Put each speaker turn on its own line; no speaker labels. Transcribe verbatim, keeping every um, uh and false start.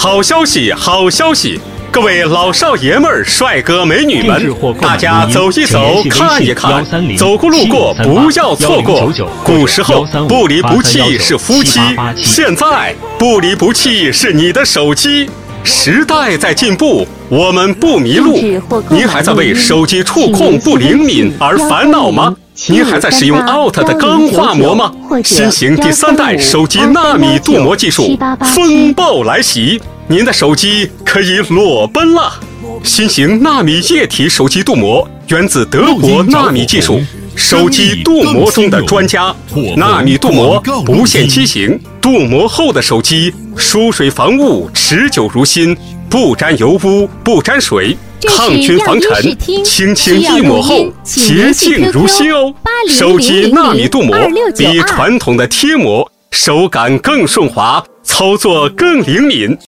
好消息，好消息！各位老少爷们儿、帅哥美女们，大家走一走，看一看，走过路过不要错过。古时候不离不弃是夫妻，现在不离不弃是你的手机。时代在进步，我们不迷路。您还在为手机触控不灵敏而烦恼吗？您还在使用 Out 的钢化膜吗？新型第三代手机纳米镀膜技术风暴来袭，您的手机可以裸奔了。新型纳米液体手机镀膜源自德国纳米技术，手机镀膜中的专家。纳米镀膜不限机型，镀膜后的手机疏水防雾，持久如新，不沾油污，不沾水，抗菌防尘，轻轻一抹后洁净如新哦。手机纳米镀膜比传统的贴膜手感更顺滑，操作更灵敏。